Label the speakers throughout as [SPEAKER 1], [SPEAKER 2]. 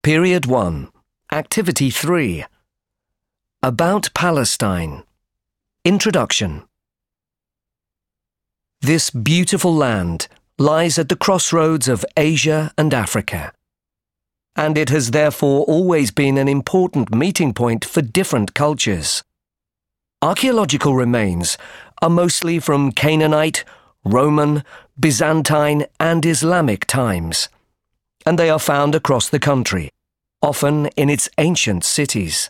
[SPEAKER 1] Period 1. Activity 3. About Palestine. Introduction. This beautiful land lies at the crossroads of Asia and Africa, and it has therefore always been an important meeting point for different cultures. Archaeological remains are mostly from Canaanite, Roman, Byzantine and Islamic times, and they are found across the country, often in its ancient cities.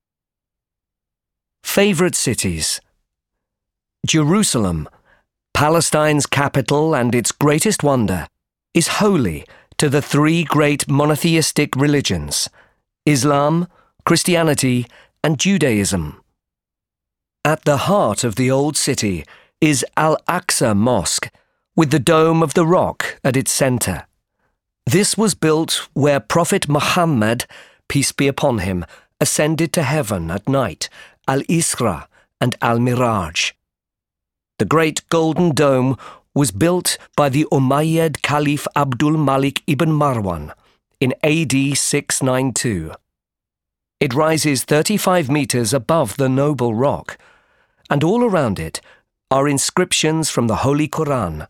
[SPEAKER 1] Favorite cities: Jerusalem, Palestine's capital and its greatest wonder, is holy to the three great monotheistic religions: Islam, Christianity and Judaism. At the heart of the old city is Al-Aqsa Mosque, with the Dome of the Rock at its centre. This was built where Prophet Muhammad, peace be upon him, ascended to heaven at night, Al-Isra and Al-Miraj. The great Golden Dome was built by the Umayyad Caliph Abdul Malik ibn Marwan in AD 692. It rises 35 metres above the noble rock, and all around it are inscriptions from the Holy Quran.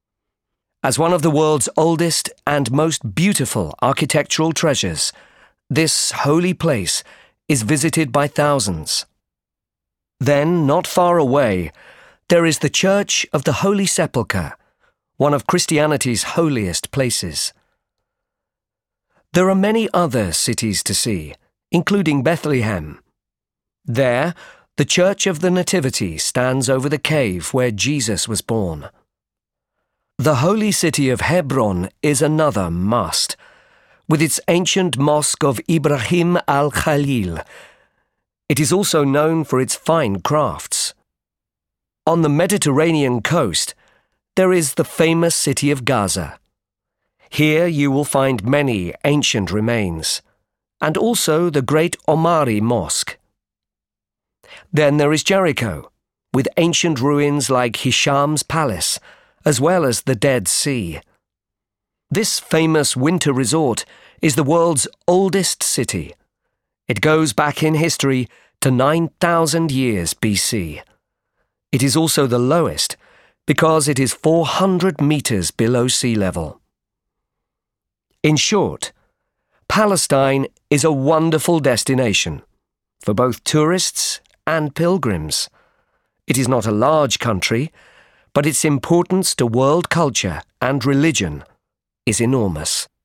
[SPEAKER 1] As one of the world's oldest and most beautiful architectural treasures, this holy place is visited by thousands. Then, not far away, there is the Church of the Holy Sepulchre, one of Christianity's holiest places. There are many other cities to see, including Bethlehem. There, the Church of the Nativity stands over the cave where Jesus was born. The holy city of Hebron is another must, with its ancient mosque of Ibrahim al-Khalil. It is also known for its fine crafts. On the Mediterranean coast, there is the famous city of Gaza. Here you will find many ancient remains, and also the great Omari Mosque. Then there is Jericho, with ancient ruins like Hisham's palace, as well as the Dead Sea. This famous winter resort is the world's oldest city. It goes back in history to 9,000 years BC. It is also the lowest because it is 400 metres below sea level. In short, Palestine is a wonderful destination for both tourists and pilgrims. It is not a large country, but its importance to world culture and religion is enormous.